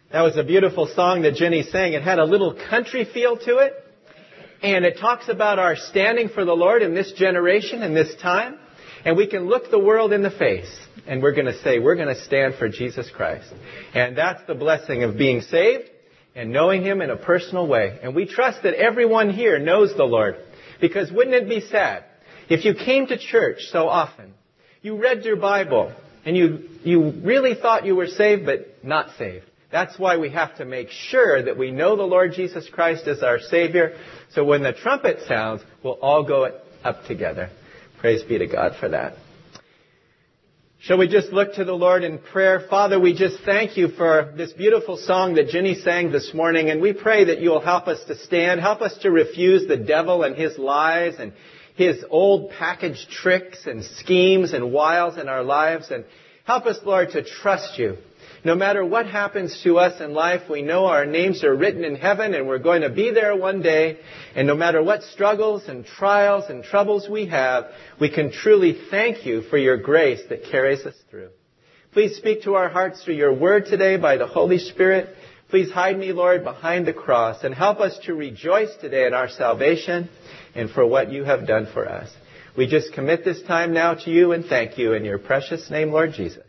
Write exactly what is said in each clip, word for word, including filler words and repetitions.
That was a beautiful song that Jenny sang. It had a little country feel to it. And it talks about our standing for the Lord in this generation and this time. And we can look the world in the face. And we're going to say, we're going to stand for Jesus Christ. And that's the blessing of being saved and knowing Him in a personal way. And we trust that everyone here knows the Lord. Because wouldn't it be sad if you came to church so often, you read your Bible, and you, you really thought you were saved, but not saved. That's why we have to make sure that we know the Lord Jesus Christ as our Savior. So when the trumpet sounds, we'll all go up together. Praise be to God for that. Shall we just look to the Lord in prayer? Father, we just thank you for this beautiful song that Jenny sang this morning. And we pray that you will help us to stand. Help us to refuse the devil and his lies and his old packaged tricks and schemes and wiles in our lives. And help us, Lord, to trust you. No matter what happens to us in life, we know our names are written in heaven and we're going to be there one day. And no matter what struggles and trials and troubles we have, we can truly thank you for your grace that carries us through. Please speak to our hearts through your word today by the Holy Spirit. Please hide me, Lord, behind the cross and help us to rejoice today in our salvation and for what you have done for us. We just commit this time now to you and thank you in your precious name, Lord Jesus.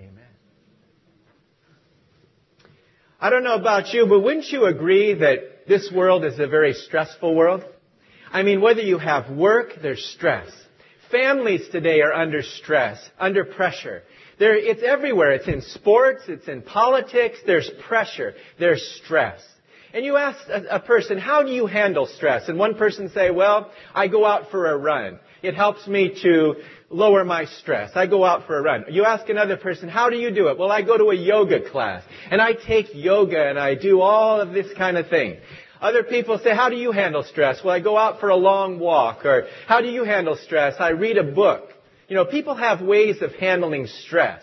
I don't know about you, but wouldn't you agree that this world is a very stressful world? I mean, whether you have work, there's stress. Families today are under stress, under pressure. There, it's everywhere. It's in sports. It's in politics. There's pressure. There's stress. And you ask a, a person, how do you handle stress? And one person say, well, I go out for a run. It helps me to lower my stress. I go out for a run. You ask another person, how do you do it? Well, I go to a yoga class. And I take yoga and I do all of this kind of thing. Other people say, how do you handle stress? Well, I go out for a long walk. Or how do you handle stress? I read a book. You know, people have ways of handling stress.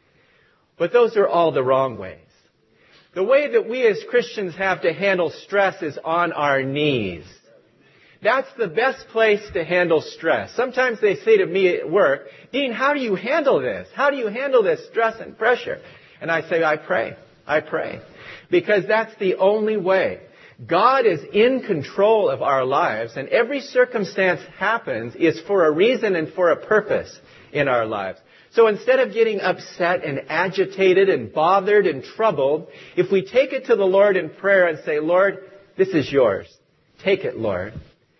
But those are all the wrong ways. The way that we as Christians have to handle stress is on our knees. That's the best place to handle stress. Sometimes they say to me at work, Dean, how do you handle this? How do you handle this stress and pressure? And I say, I pray. I pray. Because that's the only way. God is in control of our lives, and every circumstance happens is for a reason and for a purpose in our lives. So instead of getting upset and agitated and bothered and troubled, if we take it to the Lord in prayer and say, Lord, this is yours. Take it, Lord.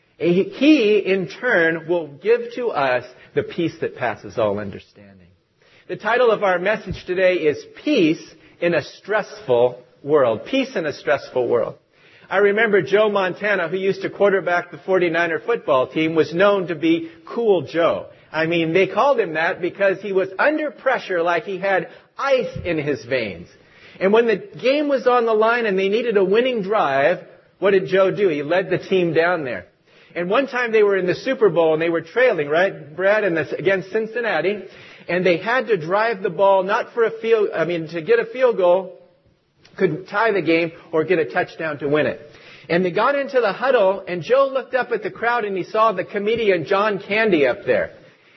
He, in turn, will give to us the peace that passes all understanding. The title of our message today is Peace in a Stressful World. Peace in a Stressful World. I remember Joe Montana, who used to quarterback the forty-niner football team, was known to be Cool Joe. I mean, they called him that because he was under pressure like he had ice in his veins. And when the game was on the line and they needed a winning drive, what did Joe do? He led the team down there. And one time they were in the Super Bowl and they were trailing, right, Brad, in this, against Cincinnati. And they had to drive the ball not for a field, I mean, to get a field goal, could tie the game or get a touchdown to win it. And they got into the huddle and Joe looked up at the crowd and he saw the comedian John Candy up there.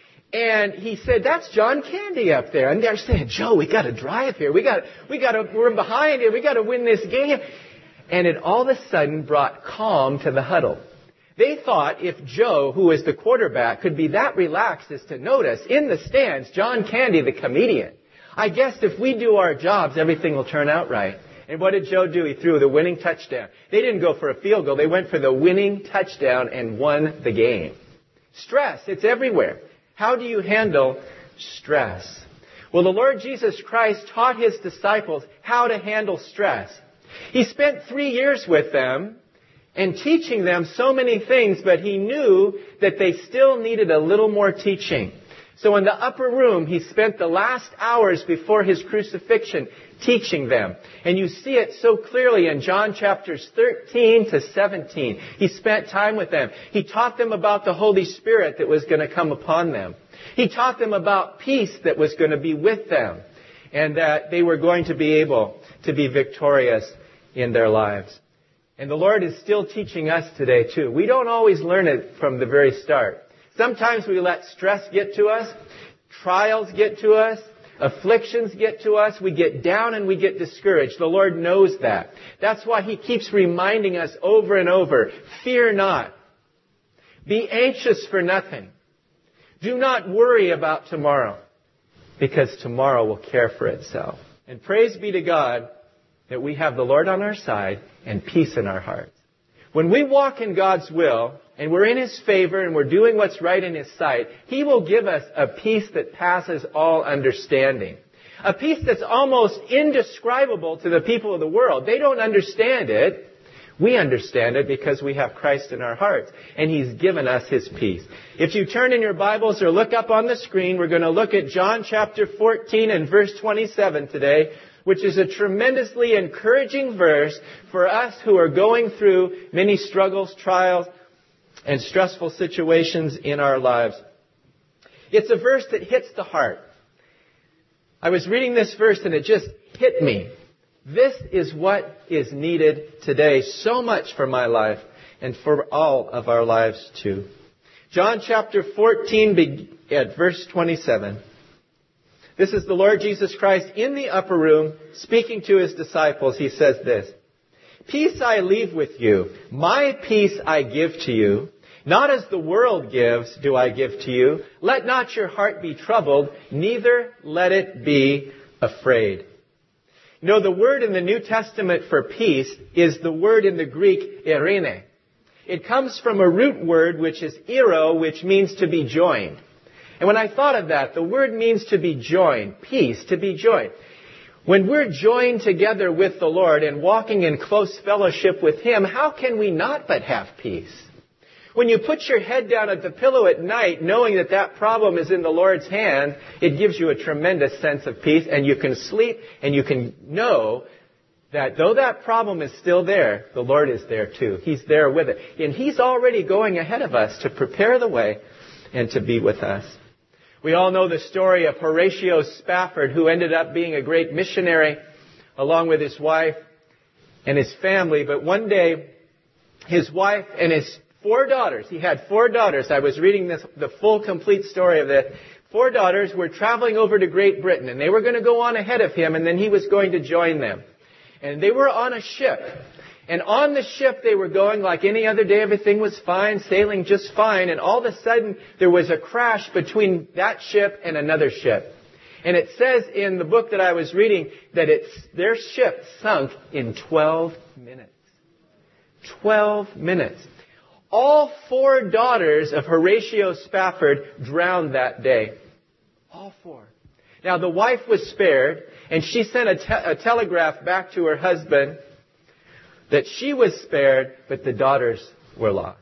And he said, that's John Candy up there. And they're saying, Joe, we got to drive here. We got, we got to, we're behind here. We got to win this game. And it all of a sudden brought calm to the huddle. They thought if Joe, who is the quarterback, could be that relaxed as to notice in the stands John Candy, the comedian. I guess if we do our jobs, everything will turn out right. And what did Joe do? He threw the winning touchdown. They didn't go for a field goal. They went for the winning touchdown and won the game. Stress, it's everywhere. How do you handle stress? Well, the Lord Jesus Christ taught His disciples how to handle stress. He spent three years with them and teaching them so many things, but He knew that they still needed a little more teaching. So in the upper room, He spent the last hours before His crucifixion teaching them. And you see it so clearly in John chapters thirteen to seventeen. He spent time with them. He taught them about the Holy Spirit that was going to come upon them. He taught them about peace that was going to be with them, and that they were going to be able to be victorious in their lives. And the Lord is still teaching us today too. We don't always learn it from the very start. Sometimes we let stress get to us, trials get to us, Afflictions get to us, we get down and we get discouraged. The Lord knows that. That's why He keeps reminding us over and over, fear not. Be anxious for nothing. Do not worry about tomorrow, because tomorrow will care for itself. And praise be to God that we have the Lord on our side and peace in our hearts. When we walk in God's will, and we're in His favor, and we're doing what's right in His sight, He will give us a peace that passes all understanding. A peace that's almost indescribable to the people of the world. They don't understand it. We understand it because we have Christ in our hearts, and He's given us His peace. If you turn in your Bibles or look up on the screen, we're going to look at John chapter fourteen and verse twenty-seven today, which is a tremendously encouraging verse for us who are going through many struggles, trials, and stressful situations in our lives. It's a verse that hits the heart. I was reading this verse and it just hit me. This is what is needed today so much for my life and for all of our lives too. John chapter fourteen at verse twenty-seven. This is the Lord Jesus Christ in the upper room speaking to His disciples. He says this, "Peace I leave with you. My peace I give to you. Not as the world gives do I give to you. Let not your heart be troubled, neither let it be afraid." You know, the word in the New Testament for peace is the word in the Greek, eirene. It comes from a root word which is eiro, which means to be joined. And when I thought of that, the word means to be joined, peace, to be joined. When we're joined together with the Lord and walking in close fellowship with Him, how can we not but have peace? When you put your head down at the pillow at night, knowing that that problem is in the Lord's hand, it gives you a tremendous sense of peace, and you can sleep and you can know that though that problem is still there, the Lord is there too. He's there with it. And He's already going ahead of us to prepare the way and to be with us. We all know the story of Horatio Spafford, who ended up being a great missionary along with his wife and his family. But one day, his wife and his four daughters, he had four daughters. I was reading this, the full, complete story of it. Four daughters were traveling over to Great Britain, and they were going to go on ahead of him, and then he was going to join them. And they were on a ship. And on the ship they were going like any other day. Everything was fine, sailing just fine. And all of a sudden there was a crash between that ship and another ship. And it says in the book that I was reading that it's, their ship sunk in twelve minutes. twelve minutes. All four daughters of Horatio Spafford drowned that day. All four. Now the wife was spared, and she sent a, te- a telegraph back to her husband that she was spared, but the daughters were lost.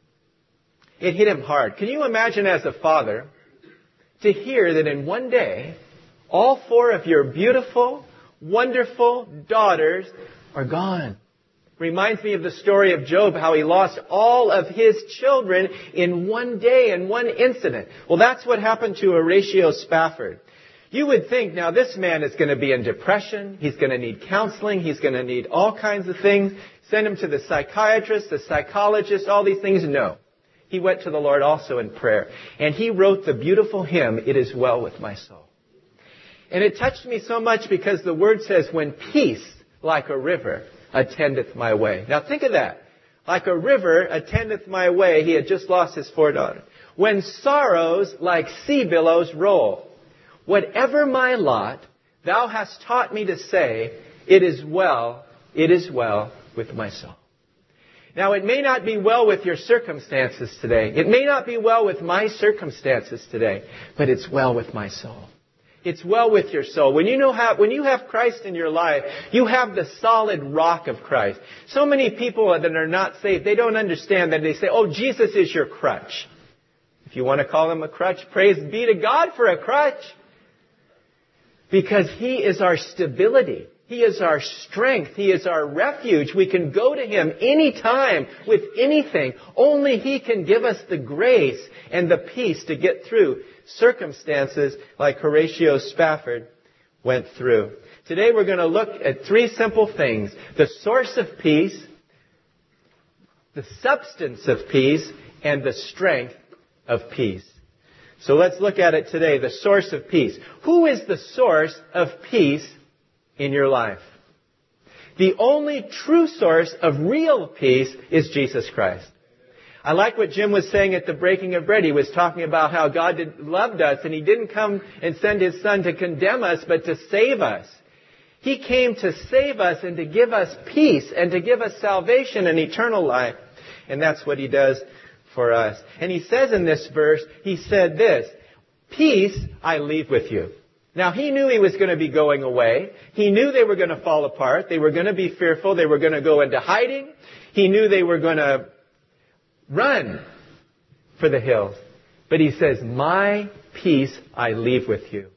It hit him hard. Can you imagine as a father to hear that in one day, all four of your beautiful, wonderful daughters are gone? Reminds me of the story of Job, how he lost all of his children in one day, in one incident. Well, that's what happened to Horatio Spafford. You would think, now this man is going to be in depression, he's going to need counseling, he's going to need all kinds of things. Send him to the psychiatrist, the psychologist, all these things. No. He went to the Lord also in prayer. And he wrote the beautiful hymn, "It Is Well With My Soul." And it touched me so much because the word says, "When peace like a river attendeth my way." Now think of that. Like a river attendeth my way. He had just lost his four daughters. "When sorrows like sea billows roll. Whatever my lot, thou hast taught me to say, it is well, it is well with my soul." Now, it may not be well with your circumstances today. It may not be well with my circumstances today, but it's well with my soul. It's well with your soul. When you know how, when you have Christ in your life, you have the solid rock of Christ. So many people that are not saved, they don't understand that. They say, "Oh, Jesus is your crutch." If you want to call him a crutch, praise be to God for a crutch. Because He is our stability. He is our strength. He is our refuge. We can go to Him anytime with anything. Only He can give us the grace and the peace to get through circumstances like Horatio Spafford went through. Today we're going to look at three simple things: the source of peace, the substance of peace, and the strength of peace. So let's look at it today, the source of peace. Who is the source of peace in your life? The only true source of real peace is Jesus Christ. I like what Jim was saying at the breaking of bread. He was talking about how God did, loved us, and He didn't come and send His Son to condemn us, but to save us. He came to save us and to give us peace and to give us salvation and eternal life. And that's what He does for us. And He says in this verse, He said this, peace I leave with you. Now, He knew He was going to be going away. He knew they were going to fall apart. They were going to be fearful. They were going to go into hiding. He knew they were going to run for the hills. But He says, my peace I leave with you.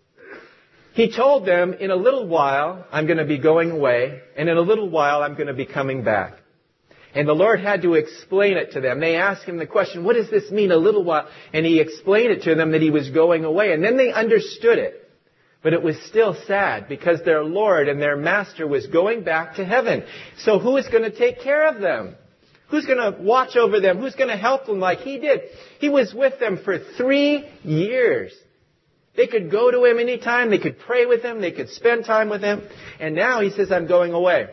He told them, in a little while, I'm going to be going away, and in a little while, I'm going to be coming back. And the Lord had to explain it to them. They asked Him the question, what does this mean, a little while? And He explained it to them that He was going away. And then they understood it. But it was still sad because their Lord and their Master was going back to heaven. So who is going to take care of them? Who's going to watch over them? Who's going to help them like He did? He was with them for three years. They could go to Him anytime. They could pray with Him. They could spend time with Him. And now He says, I'm going away.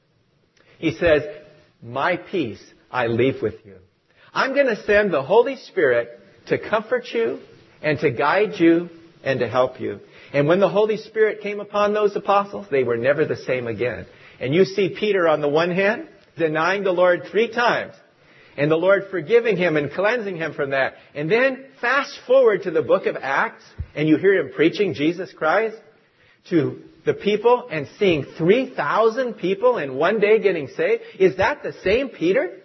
He says, my peace I leave with you. I'm going to send the Holy Spirit to comfort you and to guide you and to help you. And when the Holy Spirit came upon those apostles, they were never the same again. And you see Peter on the one hand, denying the Lord three times. And the Lord forgiving him and cleansing him from that. And then fast forward to the book of Acts, and you hear him preaching Jesus Christ to the people and seeing three thousand people in one day getting saved. Is that the same Peter?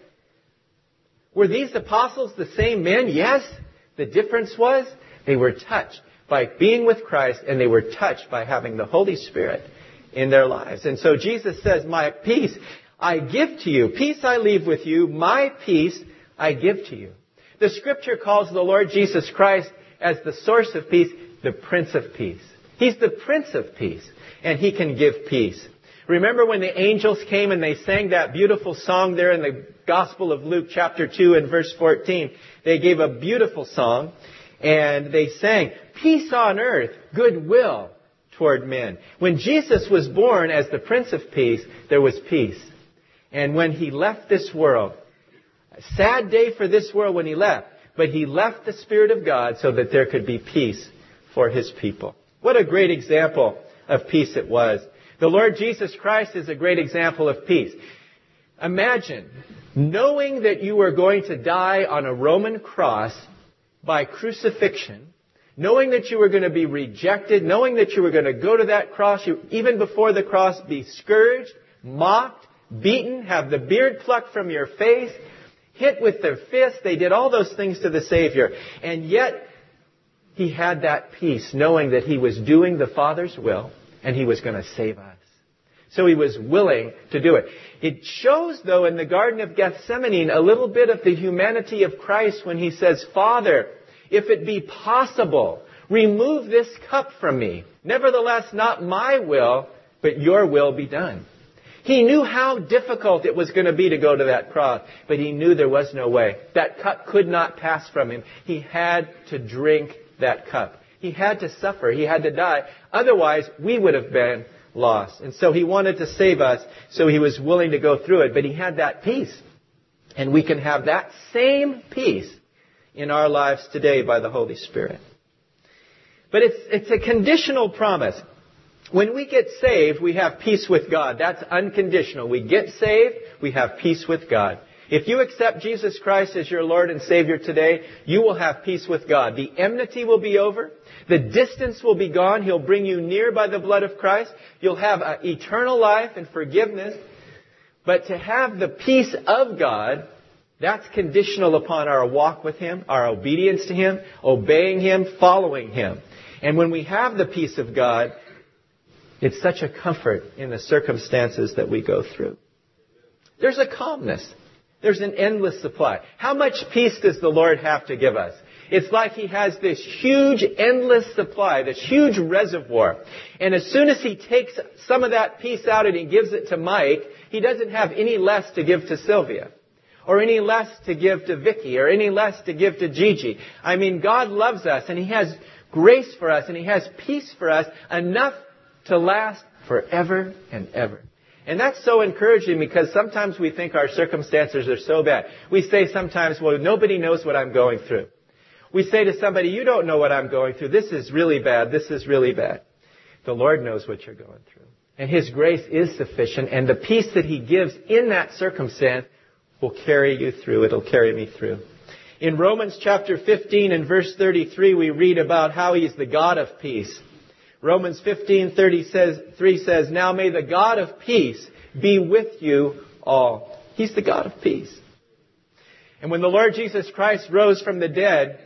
Were these apostles the same men? Yes. The difference was they were touched by being with Christ, and they were touched by having the Holy Spirit in their lives. And so Jesus says, my peace I give to you. Peace I leave with you. My peace I give to you. The Scripture calls the Lord Jesus Christ as the source of peace, the Prince of Peace. He's the Prince of Peace, and He can give peace. Remember when the angels came and they sang that beautiful song there in the Gospel of Luke chapter two and verse fourteen. They gave a beautiful song, and they sang, peace on earth, goodwill toward men. When Jesus was born as the Prince of Peace, there was peace. And when He left this world, a sad day for this world when He left, but He left the Spirit of God so that there could be peace for His people. What a great example of peace it was. The Lord Jesus Christ is a great example of peace. Imagine knowing that you were going to die on a Roman cross by crucifixion, knowing that you were going to be rejected, knowing that you were going to go to that cross, you, even before the cross, be scourged, mocked, beaten, have the beard plucked from your face, hit with their fists. They did all those things to the Savior. And yet, He had that peace, knowing that He was doing the Father's will, and He was going to save us. So He was willing to do it. It shows, though, in the Garden of Gethsemane, a little bit of the humanity of Christ when He says, Father, if it be possible, remove this cup from me. Nevertheless, not my will, but your will be done. He knew how difficult it was going to be to go to that cross, but He knew there was no way. That cup could not pass from Him. He had to drink that cup. He had to suffer. He had to die. Otherwise, we would have been lost. And so He wanted to save us, so He was willing to go through it. But He had that peace. And we can have that same peace in our lives today by the Holy Spirit. But it's, it's a conditional promise. When we get saved, we have peace with God. That's unconditional. We get saved, we have peace with God. If you accept Jesus Christ as your Lord and Savior today, you will have peace with God. The enmity will be over. The distance will be gone. He'll bring you near by the blood of Christ. You'll have uh, eternal life and forgiveness. But to have the peace of God, that's conditional upon our walk with Him, our obedience to Him, obeying Him, following Him. And when we have the peace of God, it's such a comfort in the circumstances that we go through. There's a calmness. There's an endless supply. How much peace does the Lord have to give us? It's like He has this huge, endless supply, this huge reservoir. And as soon as He takes some of that peace out and He gives it to Mike, He doesn't have any less to give to Sylvia. or any less to give to Vicky, or any less to give to Gigi. I mean, God loves us, and He has grace for us, and He has peace for us, enough to last forever and ever. And that's so encouraging, because sometimes we think our circumstances are so bad. We say sometimes, well, nobody knows what I'm going through. We say to somebody, you don't know what I'm going through. This is really bad. This is really bad. The Lord knows what you're going through. And His grace is sufficient. And the peace that He gives in that circumstance will carry you through. It'll carry me through. In Romans chapter fifteen and verse thirty-three, we read about how He's the God of peace. Romans fifteen thirty-three says, now may the God of peace be with you all. He's the God of peace. And when the Lord Jesus Christ rose from the dead,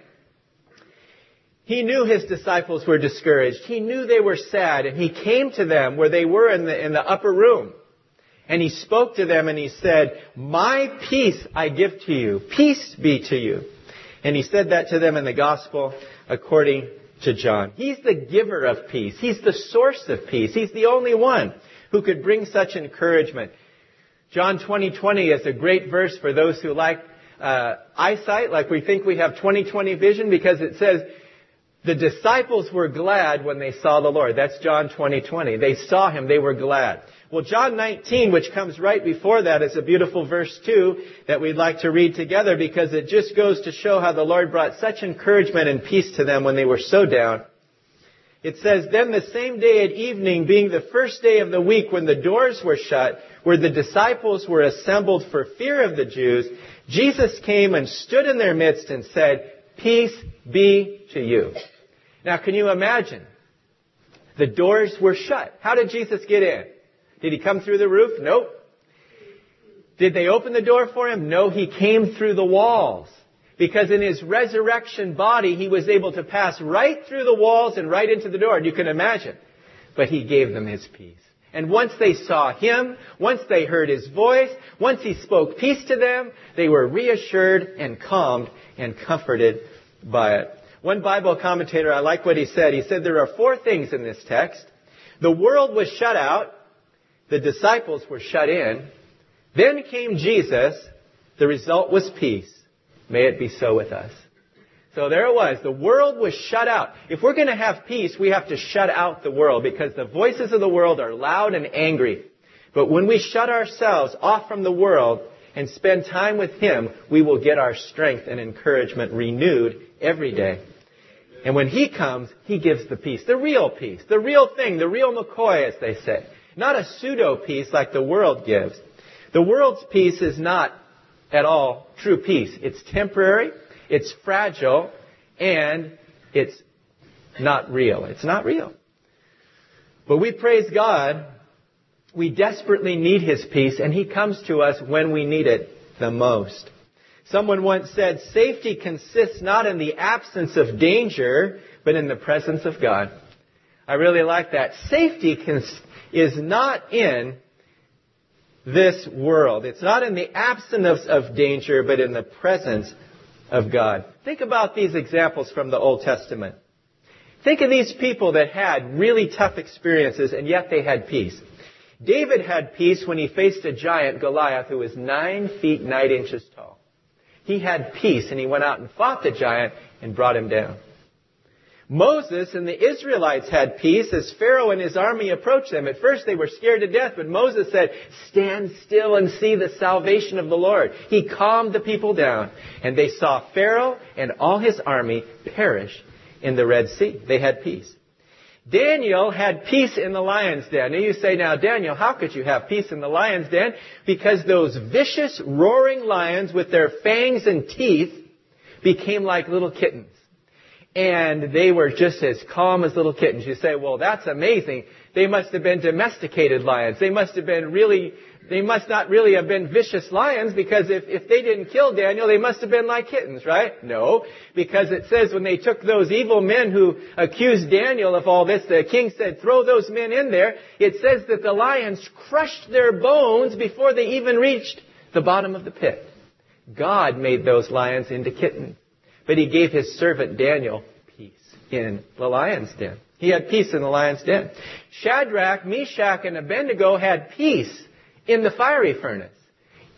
He knew His disciples were discouraged. He knew they were sad. And He came to them where they were in the, in the upper room. And He spoke to them and He said, my peace I give to you. Peace be to you. And He said that to them in the gospel according to John. He's the giver of peace. He's the source of peace. He's the only one who could bring such encouragement. John twenty twenty is a great verse for those who like uh, eyesight, like we think we have twenty twenty vision, because it says, the disciples were glad when they saw the Lord. That's John twenty twenty. They saw Him. They were glad. Well, John nineteen, which comes right before that, is a beautiful verse too that we'd like to read together, because it just goes to show how the Lord brought such encouragement and peace to them when they were so down. It says, then the same day at evening, being the first day of the week when the doors were shut, where the disciples were assembled for fear of the Jews, Jesus came and stood in their midst and said, peace be to you. Now, can you imagine? The doors were shut. How did Jesus get in? Did He come through the roof? Nope. Did they open the door for Him? No, He came through the walls. Because in His resurrection body, He was able to pass right through the walls and right into the door. And you can imagine. But He gave them His peace. And once they saw Him, once they heard His voice, once He spoke peace to them, they were reassured and calmed and comforted by it. One Bible commentator, I like what he said. He said there are four things in this text. The world was shut out. The disciples were shut in. Then came Jesus. The result was peace. May it be so with us. So there it was. The world was shut out. If we're going to have peace, we have to shut out the world, because the voices of the world are loud and angry. But when we shut ourselves off from the world and spend time with Him, we will get our strength and encouragement renewed every day. And when He comes, He gives the peace, the real peace, the real thing, the real McCoy, as they say. Not a pseudo peace like the world gives. The world's peace is not at all true peace. It's temporary, it's fragile, and it's not real. It's not real. But we praise God. We desperately need His peace, and He comes to us when we need it the most. Someone once said, safety consists not in the absence of danger, but in the presence of God. I really like that. Safety cons- is not in this world. It's not in the absence of danger, but in the presence of God. Think about these examples from the Old Testament. Think of these people that had really tough experiences, and yet they had peace. David had peace when he faced a giant, Goliath, who was nine feet nine inches tall. He had peace, and he went out and fought the giant and brought him down. Moses and the Israelites had peace as Pharaoh and his army approached them. At first they were scared to death, but Moses said, stand still and see the salvation of the Lord. He calmed the people down, and they saw Pharaoh and all his army perish in the Red Sea. They had peace. Daniel had peace in the lion's den. And you say, now, Daniel, how could you have peace in the lion's den? Because those vicious, roaring lions with their fangs and teeth became like little kittens. And they were just as calm as little kittens. You say, well, that's amazing. They must have been domesticated lions. They must have been really, they must not really have been vicious lions, because if, if they didn't kill Daniel, they must have been like kittens, right? No, because it says when they took those evil men who accused Daniel of all this, the king said, throw those men in there. It says that the lions crushed their bones before they even reached the bottom of the pit. God made those lions into kittens. But He gave His servant Daniel peace in the lion's den. He had peace in the lion's den. Shadrach, Meshach, and Abednego had peace in the fiery furnace.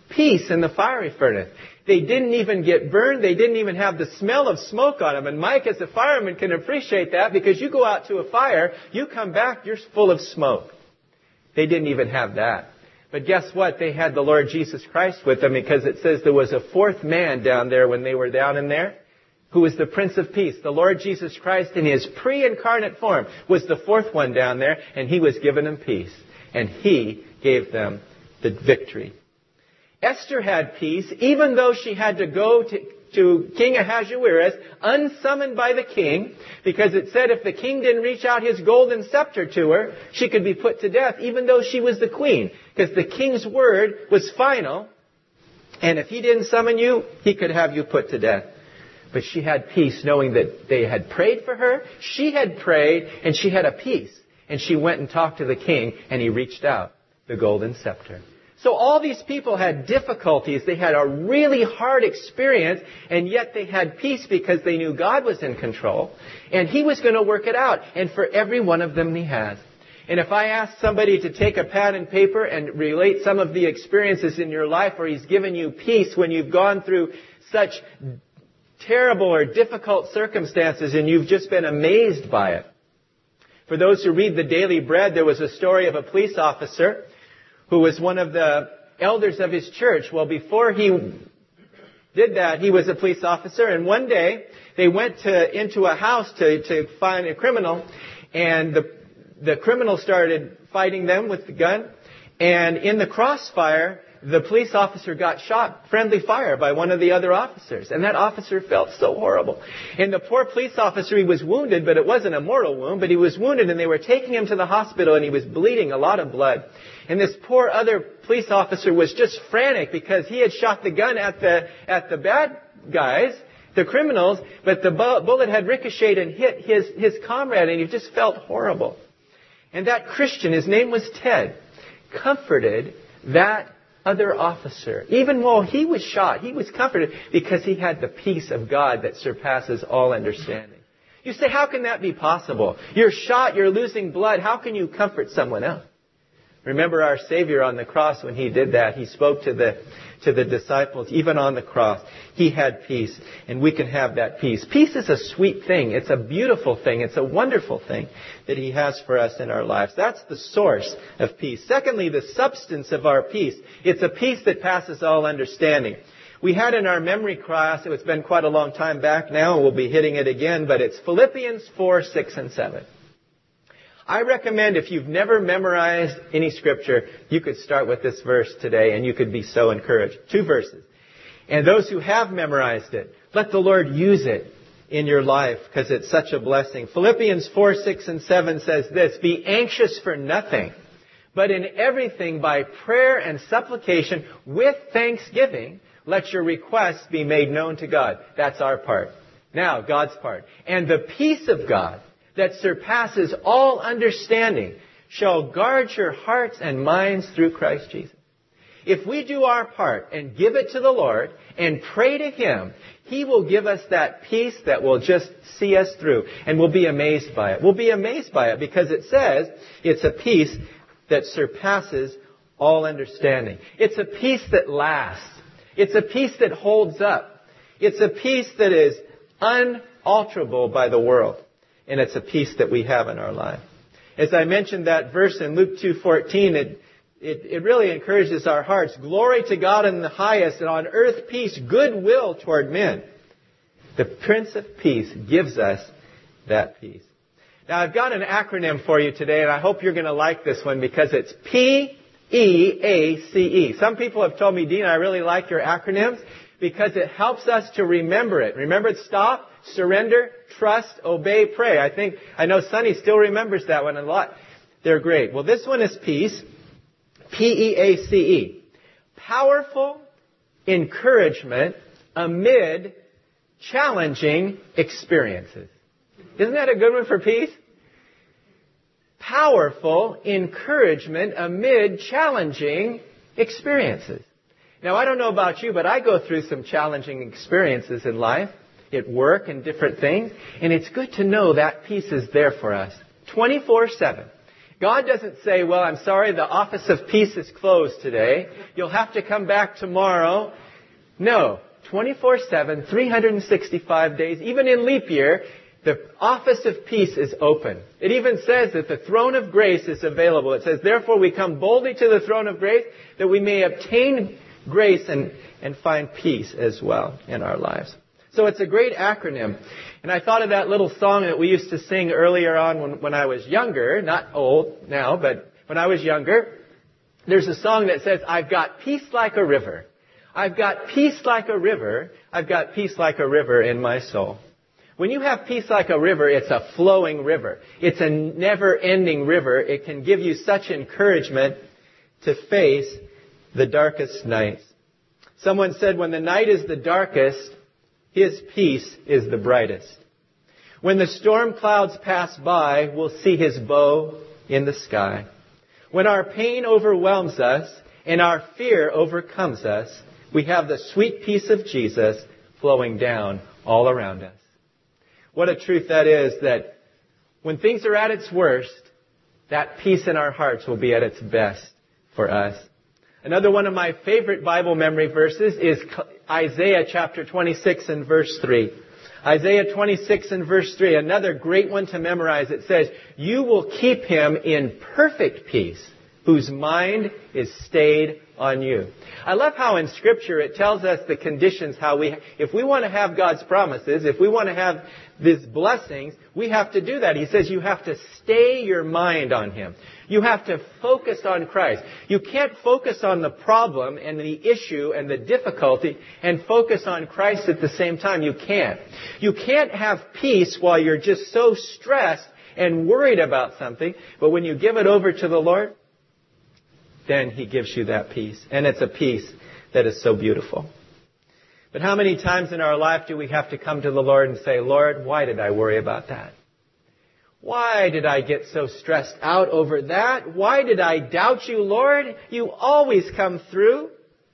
peace in the fiery furnace. They didn't even get burned. They didn't even have the smell of smoke on them. And Mike, as a fireman, can appreciate that because you go out to a fire, you come back, you're full of smoke. They didn't even have that. But guess what? They had the Lord Jesus Christ with them because it says there was a fourth man down there when they were down in there who was the Prince of Peace. The Lord Jesus Christ in His pre-incarnate form was the fourth one down there, and He was giving them peace. And He gave them the victory. Esther had peace even though she had to go to, to King Ahasuerus unsummoned by the king, because it said if the king didn't reach out his golden scepter to her, she could be put to death even though she was the queen, because the king's word was final, and if he didn't summon you, he could have you put to death. But she had peace knowing that they had prayed for her, she had prayed, and she had a peace. And she went and talked to the king, and he reached out the golden scepter. So all these people had difficulties. They had a really hard experience, and yet they had peace because they knew God was in control, and He was going to work it out. And for every one of them, He has. And if I ask somebody to take a pad and paper and relate some of the experiences in your life where He's given you peace when you've gone through such terrible or difficult circumstances and you've just been amazed by it. For those who read the Daily Bread, there was a story of a police officer who was one of the elders of his church. Well, before he did that, he was a police officer, and one day they went to into a house to, to find a criminal, and the the criminal started fighting them with the gun, and in the crossfire, the police officer got shot friendly fire by one of the other officers. And that officer felt so horrible. And the poor police officer, he was wounded, but it wasn't a mortal wound, but he was wounded, and they were taking him to the hospital, and he was bleeding a lot of blood. And this poor other police officer was just frantic because he had shot the gun at the, at the bad guys, the criminals, but the bu- bullet had ricocheted and hit his, his comrade, and he just felt horrible. And that Christian, his name was Ted, comforted that other officer. Even while he was shot, he was comforted because he had the peace of God that surpasses all understanding. You say, how can that be possible? You're shot, you're losing blood. How can you comfort someone else? Remember our Savior on the cross when He did that. He spoke to the to the disciples, even on the cross. He had peace, and we can have that peace. Peace is a sweet thing. It's a beautiful thing. It's a wonderful thing that He has for us in our lives. That's the source of peace. Secondly, the substance of our peace. It's a peace that passes all understanding. We had in our memory class, it's been quite a long time back now, and we'll be hitting it again, but it's Philippians four, six, and seven. I recommend if you've never memorized any scripture, you could start with this verse today and you could be so encouraged. Two verses. And those who have memorized it, let the Lord use it in your life because it's such a blessing. Philippians four, six, and seven says this, be anxious for nothing, but in everything by prayer and supplication with thanksgiving, let your requests be made known to God. That's our part. Now, God's part. And the peace of God that surpasses all understanding shall guard your hearts and minds through Christ Jesus. If we do our part and give it to the Lord and pray to Him, He will give us that peace that will just see us through, and we'll be amazed by it. We'll be amazed by it because it says it's a peace that surpasses all understanding. It's a peace that lasts. It's a peace that holds up. It's a peace that is unalterable by the world. And it's a peace that we have in our life. As I mentioned that verse in Luke two fourteen, it, it, it really encourages our hearts. Glory to God in the highest, and on earth peace, goodwill toward men. The Prince of Peace gives us that peace. Now, I've got an acronym for you today, and I hope you're going to like this one because it's P E A C E. Some people have told me, Dean, I really like your acronyms because it helps us to remember it. Remember it? Stop, surrender, trust, obey, pray. I think, I know Sonny still remembers that one a lot. They're great. Well, this one is peace. P E A C E. Powerful encouragement amid challenging experiences. Isn't that a good one for peace? Powerful encouragement amid challenging experiences. Now, I don't know about you, but I go through some challenging experiences in life, at work and different things, and it's good to know that peace is there for us twenty-four seven. God doesn't say, well, I'm sorry, the office of peace is closed today. You'll have to come back tomorrow. No. twenty-four seven, three hundred sixty-five days, even in leap year, the office of peace is open. It even says that the throne of grace is available. It says, therefore we come boldly to the throne of grace that we may obtain grace and, and find peace as well in our lives. So it's a great acronym. And I thought of that little song that we used to sing earlier on when, when I was younger, not old now, but when I was younger. There's a song that says, I've got peace like a river. I've got peace like a river. I've got peace like a river in my soul. When you have peace like a river, it's a flowing river. It's a never-ending river. It can give you such encouragement to face the darkest nights. Someone said, when the night is the darkest, His peace is the brightest. When the storm clouds pass by, we'll see His bow in the sky. When our pain overwhelms us and our fear overcomes us, we have the sweet peace of Jesus flowing down all around us. What a truth that is, that when things are at its worst, that peace in our hearts will be at its best for us. Another one of my favorite Bible memory verses is Isaiah chapter twenty-six and verse three. Isaiah twenty-six and verse three, another great one to memorize. It says, you will keep him in perfect peace, whose mind is stayed on you. I love how in Scripture it tells us the conditions, how we, if we want to have God's promises, if we want to have these blessings, we have to do that. He says you have to stay your mind on Him. You have to focus on Christ. You can't focus on the problem and the issue and the difficulty and focus on Christ at the same time. You can't. You can't have peace while you're just so stressed and worried about something. But when you give it over to the Lord, then He gives you that peace. And it's a peace that is so beautiful. But how many times in our life do we have to come to the Lord and say, Lord, why did I worry about that? Why did I get so stressed out over that? Why did I doubt you, Lord? You always come through.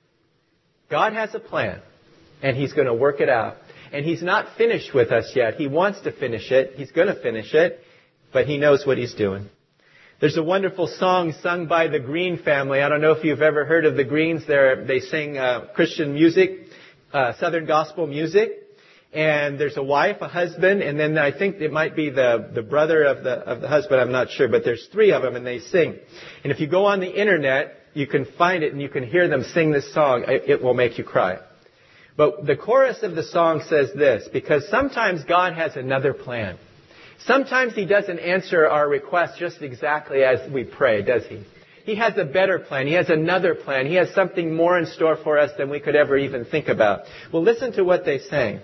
God has a plan, and He's going to work it out. And He's not finished with us yet. He wants to finish it. He's going to finish it, but He knows what He's doing. There's a wonderful song sung by the Green family. I don't know if you've ever heard of the Greens. They're, they sing uh, Christian music, uh, Southern gospel music. And there's a wife, a husband, and then I think it might be the, the brother of the, of the husband. I'm not sure, but there's three of them and they sing. And if you go on the internet, you can find it and you can hear them sing this song. It, it will make you cry. But the chorus of the song says this, because sometimes God has another plan. Sometimes He doesn't answer our requests just exactly as we pray, does He? He has a better plan. He has another plan. He has something more in store for us than we could ever even think about. Well, listen to what they sang.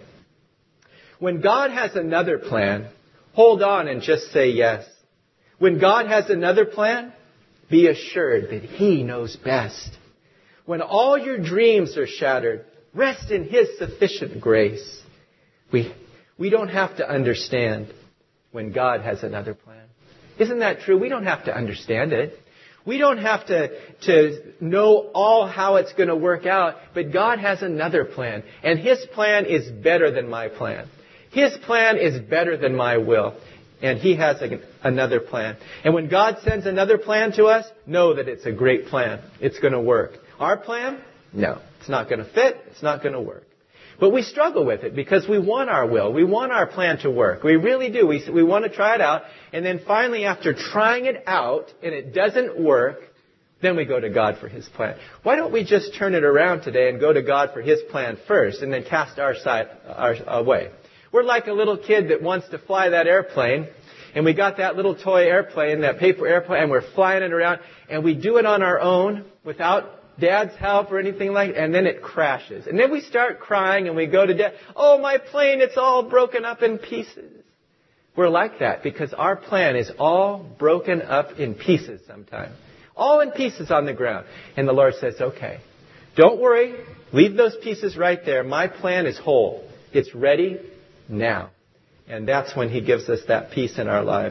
When God has another plan, hold on and just say yes. When God has another plan, be assured that He knows best. When all your dreams are shattered, rest in His sufficient grace. We, we don't have to understand when God has another plan. Isn't that true? We don't have to understand it. We don't have to, to know all how it's going to work out, but God has another plan. And His plan is better than my plan. His plan is better than my will. And He has a, another plan. And when God sends another plan to us, know that it's a great plan. It's going to work. Our plan? No. It's not going to fit. It's not going to work. But we struggle with it because we want our will. We want our plan to work. We really do. We, we want to try it out. And then finally, after trying it out and it doesn't work, then we go to God for His plan. Why don't we just turn it around today and go to God for His plan first and then cast our side our, away? We're like a little kid that wants to fly that airplane. And we got that little toy airplane, that paper airplane, and we're flying it around. And we do it on our own without Dad's help or anything like that, and then it crashes. And then we start crying and we go to Dad, oh, my plane, it's all broken up in pieces. We're like that because our plan is all broken up in pieces sometimes. All in pieces on the ground. And the Lord says, okay, don't worry. Leave those pieces right there. My plan is whole. It's ready now. And that's when He gives us that peace in our lives.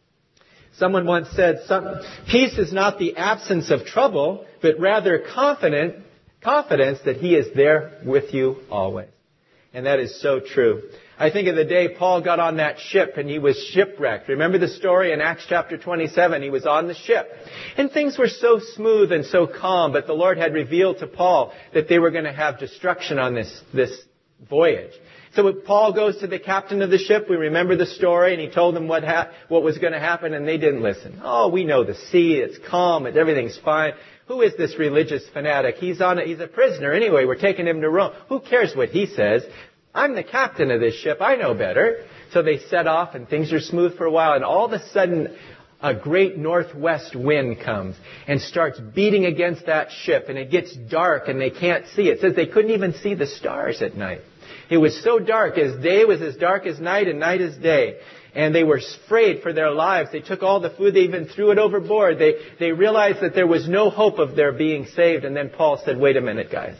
Someone once said, Some, peace is not the absence of trouble, but rather confident, confidence that He is there with you always. And that is so true. I think of the day Paul got on that ship and he was shipwrecked. Remember the story in Acts chapter twenty-seven? He was on the ship. And things were so smooth and so calm, but the Lord had revealed to Paul that they were going to have destruction on this, this voyage. So Paul goes to the captain of the ship. We remember the story, and he told them what ha- what was going to happen, and they didn't listen. Oh, we know the sea. It's calm. And everything's fine. Who is this religious fanatic? He's on. A, he's a prisoner anyway. We're taking him to Rome. Who cares what he says? I'm the captain of this ship. I know better. So they set off, and things are smooth for a while. And all of a sudden, a great northwest wind comes and starts beating against that ship. And it gets dark, and they can't see. It says they couldn't even see the stars at night. It was so dark. As day was as dark as night, and night as day. And they were afraid for their lives. They took all the food. They even threw it overboard. They, they realized that there was no hope of their being saved. And then Paul said, wait a minute, guys.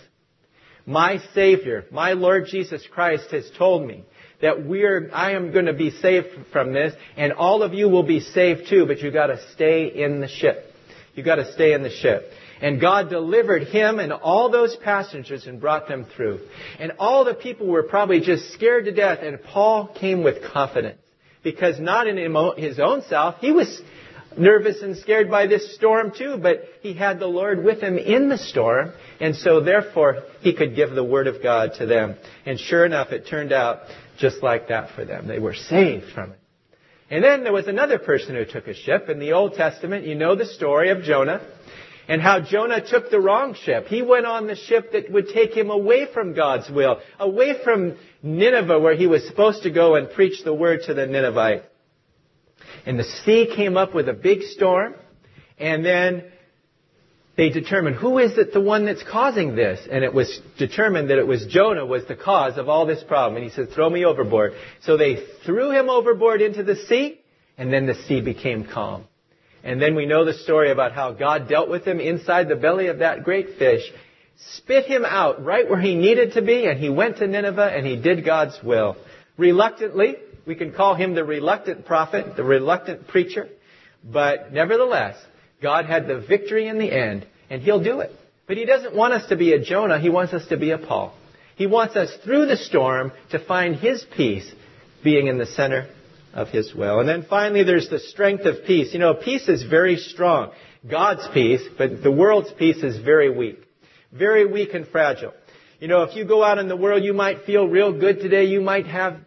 My Savior, my Lord Jesus Christ has told me that we're, I am going to be saved from this, and all of you will be saved too, but you got to stay in the ship. You got to stay in the ship. And God delivered him and all those passengers and brought them through. And all the people were probably just scared to death, and Paul came with confidence. Because not in his own self, he was nervous and scared by this storm too, but he had the Lord with him in the storm, and so therefore he could give the word of God to them. And sure enough, it turned out just like that for them. They were saved from it. And then there was another person who took a ship. In the Old Testament, you know the story of Jonah, and how Jonah took the wrong ship. He went on the ship that would take him away from God's will, away from Nineveh, where he was supposed to go and preach the word to the Ninevites. And the sea came up with a big storm, and then they determined, who is it the one that's causing this? And it was determined that it was Jonah was the cause of all this problem. And he said, throw me overboard. So they threw him overboard into the sea, and then the sea became calm. And then we know the story about how God dealt with him inside the belly of that great fish, spit him out right where he needed to be, and he went to Nineveh and he did God's will. Reluctantly, we can call him the reluctant prophet, the reluctant preacher, but nevertheless, God had the victory in the end, and he'll do it. But he doesn't want us to be a Jonah, he wants us to be a Paul. He wants us through the storm to find his peace being in the center of his will. And then finally, there's the strength of peace. You know, peace is very strong. God's peace, but the world's peace is very weak. Very weak and fragile. You know, if you go out in the world, you might feel real good today. You might have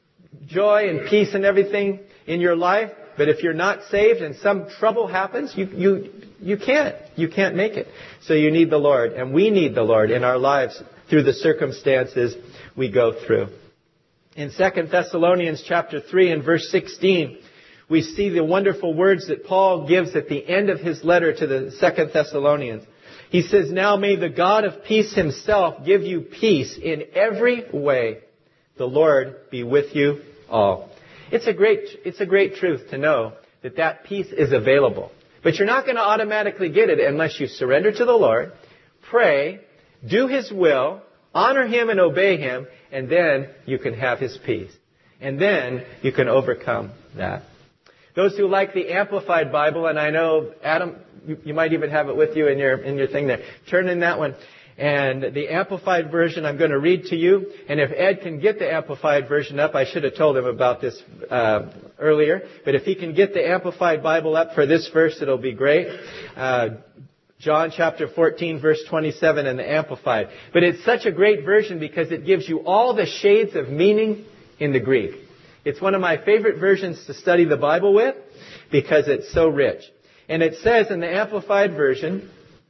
joy and peace and everything in your life. But if you're not saved and some trouble happens, you, you, you can't. You can't make it. So you need the Lord. And we need the Lord in our lives through the circumstances we go through. In Second Thessalonians chapter three and verse sixteen, we see the wonderful words that Paul gives at the end of his letter to the Second Thessalonians. He says, now may the God of peace himself give you peace in every way. The Lord be with you all. It's a great, it's a great truth to know that that peace is available. But you're not going to automatically get it unless you surrender to the Lord, pray, do his will, honor him and obey him, and then you can have his peace. And then you can overcome that. Those who like the Amplified Bible, and I know, Adam, you, you might even have it with you in your in your thing there. Turn in that one. And the Amplified version I'm going to read to you. And if Ed can get the Amplified version up, I should have told him about this uh, earlier. But if he can get the Amplified Bible up for this verse, it'll be great. Uh, John chapter fourteen, verse twenty-seven in the Amplified. But it's such a great version because it gives you all the shades of meaning in the Greek. It's one of my favorite versions to study the Bible with because it's so rich. And it says in the Amplified version,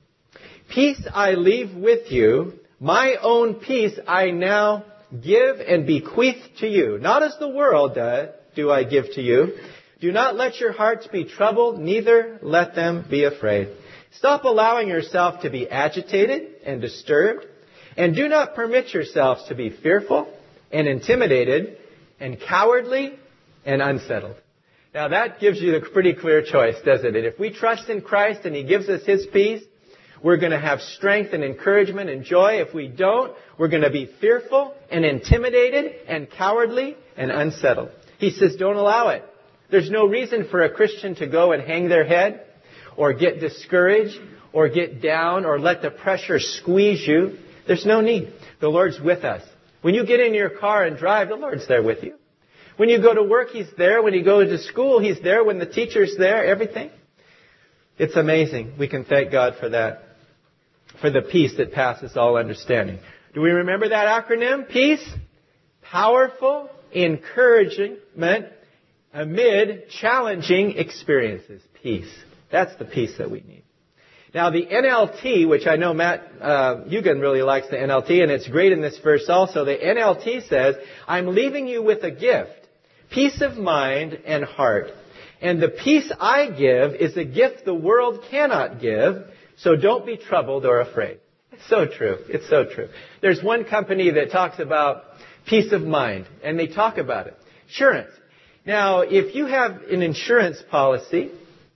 peace I leave with you, my own peace I now give and bequeath to you. Not as the world does, do I give to you. Do not let your hearts be troubled, neither let them be afraid. Stop allowing yourself to be agitated and disturbed, and do not permit yourselves to be fearful and intimidated and cowardly and unsettled. Now that gives you the pretty clear choice, doesn't it? If we trust in Christ and he gives us his peace, we're going to have strength and encouragement and joy. If we don't, we're going to be fearful and intimidated and cowardly and unsettled. He says, don't allow it. There's no reason for a Christian to go and hang their head or get discouraged or get down or let the pressure squeeze you. There's no need. The Lord's with us. When you get in your car and drive, the Lord's there with you. When you go to work, He's there. When you go to school, He's there. When the teacher's there, everything. It's amazing. We can thank God for that, for the peace that passes all understanding. Do we remember that acronym? Peace, powerful encouragement amid challenging experiences. Peace. That's the peace that we need. Now, the N L T, which I know Matt uh, Hugan really likes the N L T, and it's great in this verse also. The N L T says, I'm leaving you with a gift, peace of mind and heart. And the peace I give is a gift the world cannot give, so don't be troubled or afraid. It's so true. It's so true. There's one company that talks about peace of mind, and they talk about it. Insurance. Now, if you have an insurance policy,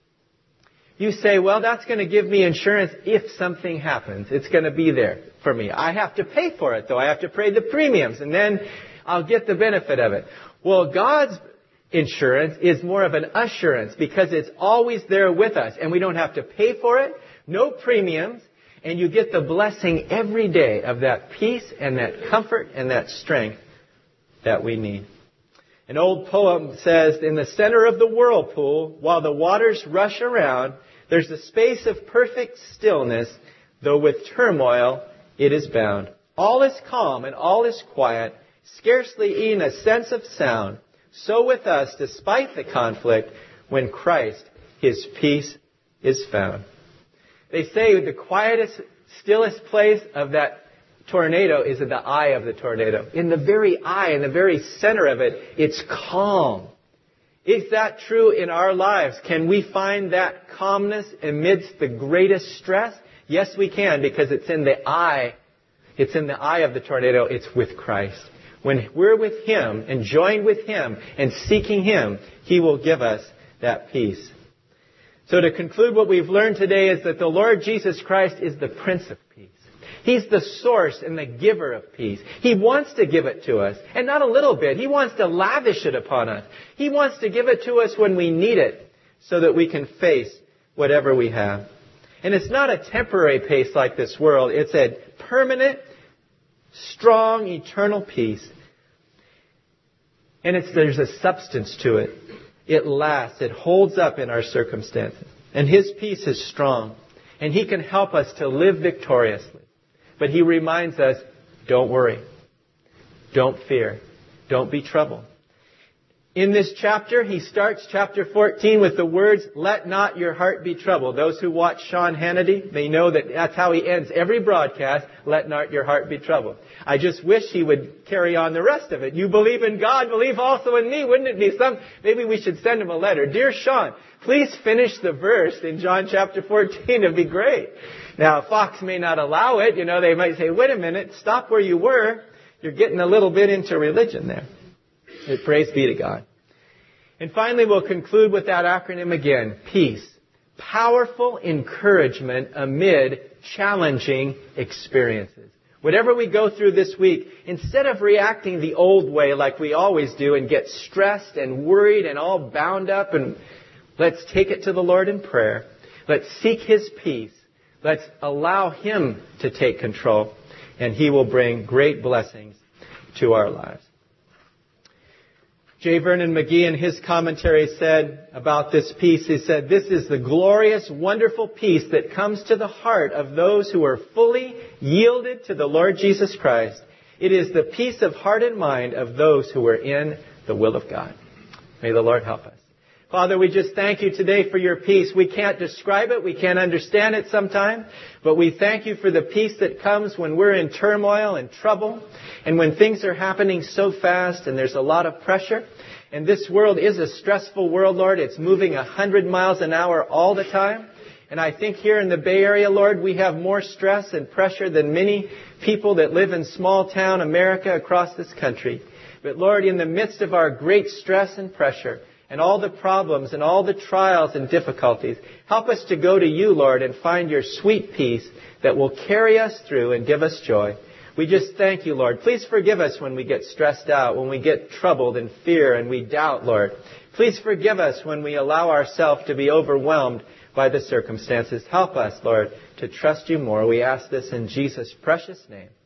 you say, well, that's going to give me insurance if something happens. It's going to be there for me. I have to pay for it, though. I have to pay the premiums, and then I'll get the benefit of it. Well, God's insurance is more of an assurance because it's always there with us, and we don't have to pay for it, no premiums, and you get the blessing every day of that peace and that comfort and that strength that we need. An old poem says, in the center of the whirlpool, while the waters rush around, there's a space of perfect stillness, though with turmoil it is bound. All is calm and all is quiet, scarcely e'en a sense of sound. So with us, despite the conflict, when Christ, His peace, is found. They say the quietest, stillest place of that tornado is in the eye of the tornado. In the very eye, in the very center of it, it's calm. Is that true in our lives? Can we find that calmness amidst the greatest stress? Yes, we can, because it's in the eye. It's in the eye of the tornado. It's with Christ. When we're with Him and joined with Him and seeking Him, He will give us that peace. So to conclude, what we've learned today is that the Lord Jesus Christ is the Prince of Peace. He's the source and the giver of peace. He wants to give it to us, and not a little bit. He wants to lavish it upon us. He wants to give it to us when we need it so that we can face whatever we have. And it's not a temporary peace like this world. It's a permanent, strong, eternal peace. And it's, there's a substance to it. It lasts. It holds up in our circumstances. And His peace is strong. And He can help us to live victoriously. But He reminds us, don't worry. Don't fear. Don't be troubled. In this chapter, he starts chapter fourteen with the words, let not your heart be troubled. Those who watch Sean Hannity, they know that that's how he ends every broadcast, let not your heart be troubled. I just wish he would carry on the rest of it. You believe in God, believe also in me. Wouldn't it be some? Maybe we should send him a letter. Dear Sean, please finish the verse in John chapter fourteen. It'd be great. Now, Fox may not allow it. You know, they might say, wait a minute, stop where you were. You're getting a little bit into religion there. But praise be to God. And finally, we'll conclude with that acronym again. Peace. Powerful encouragement amid challenging experiences. Whatever we go through this week, instead of reacting the old way like we always do and get stressed and worried and all bound up, and let's take it to the Lord in prayer. Let's seek His peace. Let's allow Him to take control, and He will bring great blessings to our lives. J. Vernon McGee in his commentary said about this peace, he said, this is the glorious, wonderful peace that comes to the heart of those who are fully yielded to the Lord Jesus Christ. It is the peace of heart and mind of those who are in the will of God. May the Lord help us. Father, we just thank You today for Your peace. We can't describe it. We can't understand it sometimes. But we thank You for the peace that comes when we're in turmoil and trouble and when things are happening so fast and there's a lot of pressure. And this world is a stressful world, Lord. It's moving a hundred miles an hour all the time. And I think here in the Bay Area, Lord, we have more stress and pressure than many people that live in small town America across this country. But Lord, in the midst of our great stress and pressure, and all the problems and all the trials and difficulties, help us to go to You, Lord, and find Your sweet peace that will carry us through and give us joy. We just thank You, Lord. Please forgive us when we get stressed out, when we get troubled and fear and we doubt, Lord. Please forgive us when we allow ourselves to be overwhelmed by the circumstances. Help us, Lord, to trust You more. We ask this in Jesus' precious name.